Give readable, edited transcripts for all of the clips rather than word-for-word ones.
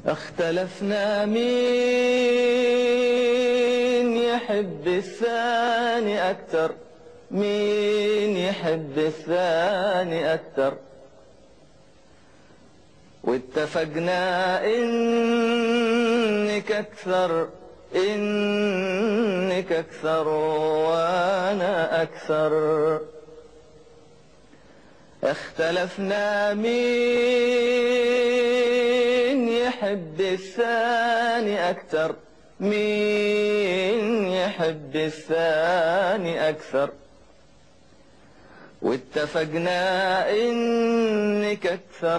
اختلفنا مين يحب الثاني أكتر، مين يحب الثاني أكتر، واتفقنا إنك أكثر، إنك أكثر وأنا أكثر. اختلفنا مين يحب الثاني أكثر، مين يحب الثاني أكثر، واتفقنا إنك أكثر،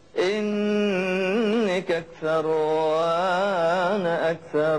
إنك أكثر وأنا أكثر.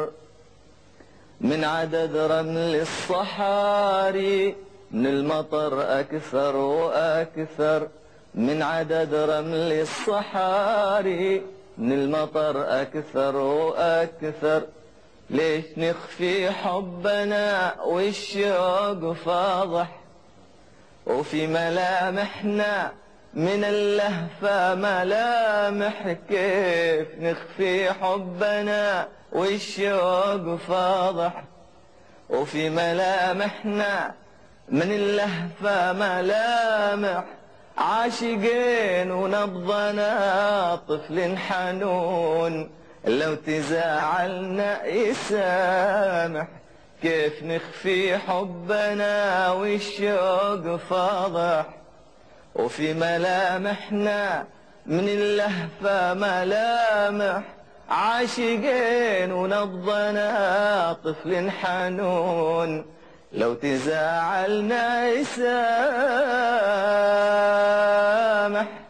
من عدد رمل الصحاري من المطر أكثر وأكثر، من عدد رمل الصحاري من المطر أكثر وأكثر. ليش نخفي حبنا والشوق فاضح، وفي ملامحنا من اللهفة ملامح، كيف نخفي حبنا والشوق فاضح، وفي ملامحنا من اللهفة ملامح. عاشقين ونبضنا طفل حنون، لو تزعلنا يسامح. كيف نخفي حبنا والشوق فاضح، وفي ملامحنا من اللهفة ملامح. عاشقين ونبضنا طفل حنون، لو تزعلنا يسامح.